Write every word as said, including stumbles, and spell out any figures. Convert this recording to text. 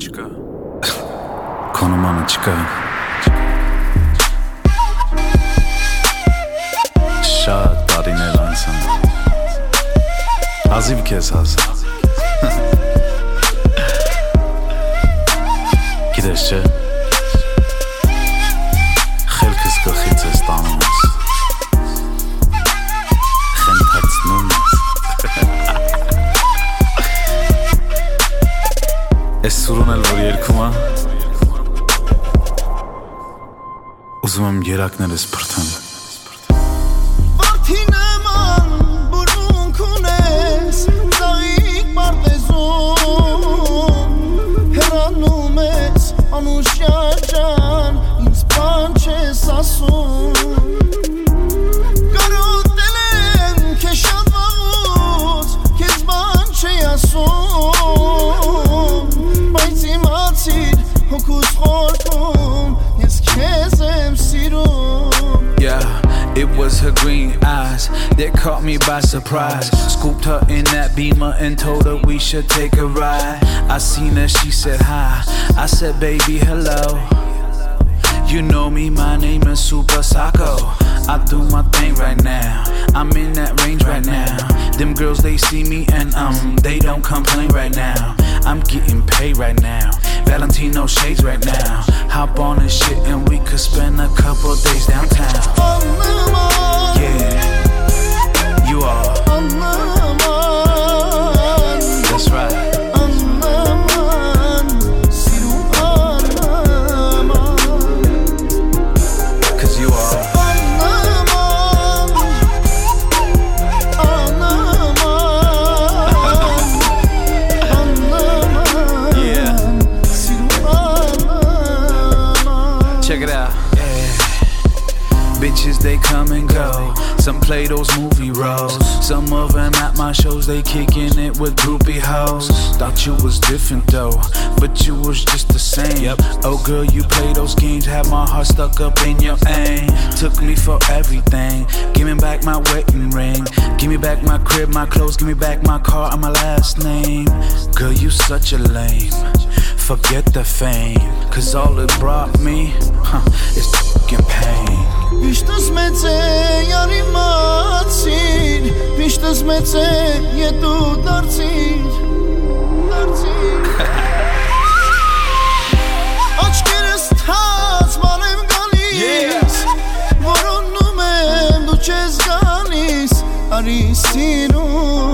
չկա Քո նմանը չկա Շատ տարիներ անցան Հազիվ քեզ հասա Գիտես չէ Խելքս գլխից ես տանում ես Խենթացնում ես Ես սուրուն էլ որ երկում ա Ուզում եմ երակներս պրթեմ Վարդի նման բուրմունք ունես Ծաղիկ պարտեզում Հեռանում ես անուշյա ջան Ինձ բան չես ասում Կարոտել եմ քեզ շատ վաղուց Քեզ բան չի ասում Բայց իմացիր հոգուս խորքում Ես քեզ եմ սիրում Yeah, it was her green eyes that caught me by surprise. Scooped her in that Beamer and told her we should take a ride. I seen her, she said hi. I said, baby, hello. You know me, my name is Super Sako. I do my thing right now. I'm in that range right now. Them girls, they see me and um, they don't complain right now. I'm getting paid right now. Valentino shades right now. Hop on this shit and we could spend a couple days downtown. Yeah, you are. That's right. Cause you are. Check it out, yeah. Bitches, they come and go. Some play those movie roles. Some of them at my shows, they kicking it with groupie hoes. Thought you was different though, but you was just the same. Yep. Oh girl, you play those games, had my heart stuck up in your aim. Took me for everything. Give me back my wedding ring. Give me back my crib, my clothes. Give me back my car and my last name. Girl, you such a lame. Forget the fame, cause all it brought me huh, is fucking pain. Vishtas mece yari matsir Vishtas mece yetu dartsir Dartsir Açkeres taz malem galis Voronum em du chez galis Ari sinu